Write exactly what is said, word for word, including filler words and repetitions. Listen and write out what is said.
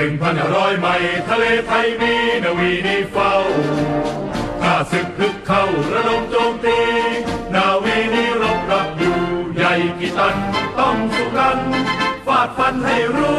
นึ่งพันห้าร้อยไมล์ทะเลไทยมีนาวีนีเฝ้าข้าศึกฮึกเข้าระดมโจมตีนาวีนีรบรับอยู่ใหญ่กี่ตันต้องสู้กันฟาดฟันให้รู้